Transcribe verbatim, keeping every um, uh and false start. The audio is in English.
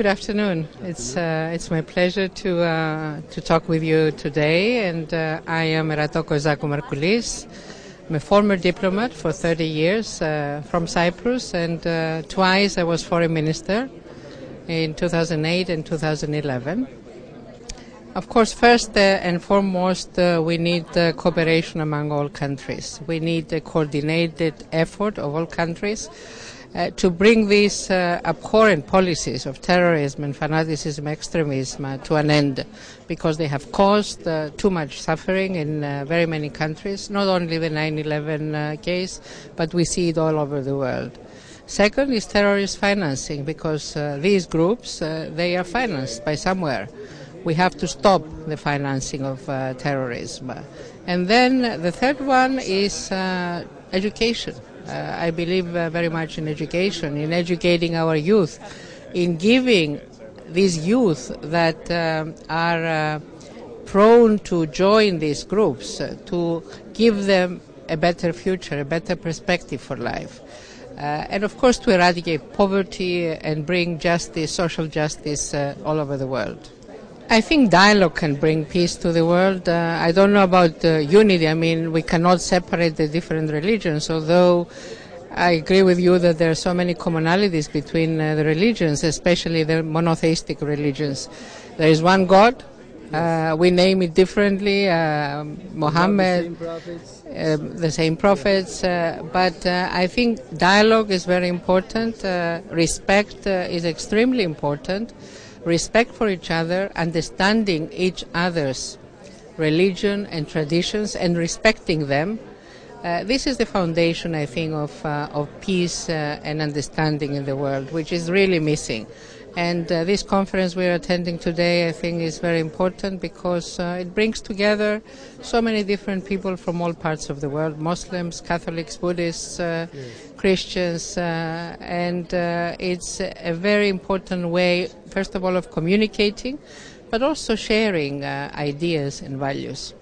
Good afternoon. It's uh, it's my pleasure to uh, to talk with you today, and uh, I am Eratokos Zakou-Markoulis. I'm a former diplomat for thirty years uh, from Cyprus, and uh, twice I was foreign minister in two thousand eight and two thousand eleven. Of course, first uh, and foremost, uh, we need uh, cooperation among all countries. We need a coordinated effort of all countries uh, to bring these uh, abhorrent policies of terrorism and fanaticism, extremism uh, to an end, because they have caused uh, too much suffering in uh, very many countries, not only the nine eleven uh, case, but we see it all over the world. Second is terrorist financing, because uh, these groups, uh, they are financed by somewhere. We have to stop the financing of uh, terrorism. And then the third one is uh, education. Uh, I believe uh, very much in education, in educating our youth, in giving these youth that um, are uh, prone to join these groups, uh, to give them a better future, a better perspective for life. Uh, and of course to eradicate poverty and bring justice, social justice uh, all over the world. I think dialogue can bring peace to the world. Uh, I don't know about uh, unity. I mean, we cannot separate the different religions, although I agree with you that there are so many commonalities between uh, the religions, especially the monotheistic religions. There is one God. Uh, we name it differently, uh, Muhammad, the same prophets, uh, the same prophets uh, but uh, I think dialogue is very important. Uh, respect uh, is extremely important. Respect for each other, understanding each other's religion and traditions and respecting them. Uh, this is the foundation, I think, of, uh, of peace uh, and understanding in the world, which is really missing. And uh, this conference we are attending today, I think, is very important because uh, it brings together so many different people from all parts of the world, Muslims, Catholics, Buddhists, uh, yes. Christians, uh, and uh, it's a very important way, first of all, of communicating, but also sharing uh, ideas and values.